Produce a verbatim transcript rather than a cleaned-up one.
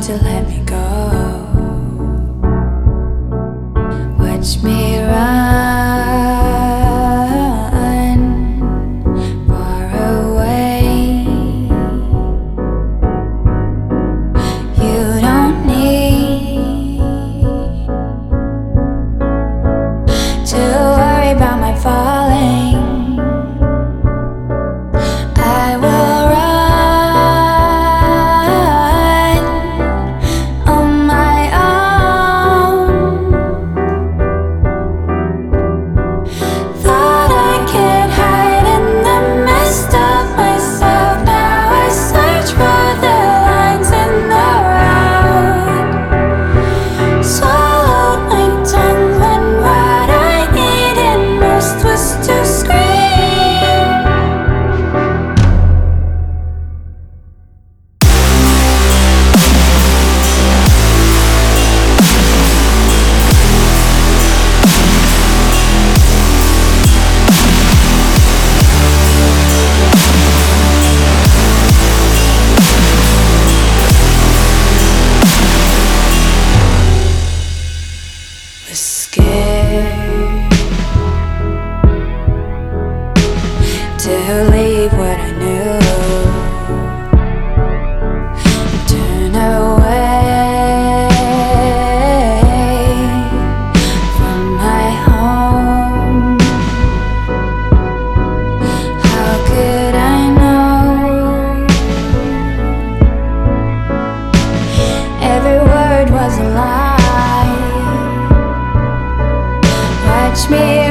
to let me go. Watch me run far away. You don't need to worry about my falling. I will run on my own. Thought I could hide in the mist of myself. Now I search for the lines in the road. Swallowed my tongue when what I needed most was to scream. Was scared to leave what I knew, turn away from my home. How could I know? Every word was a lie. Watch me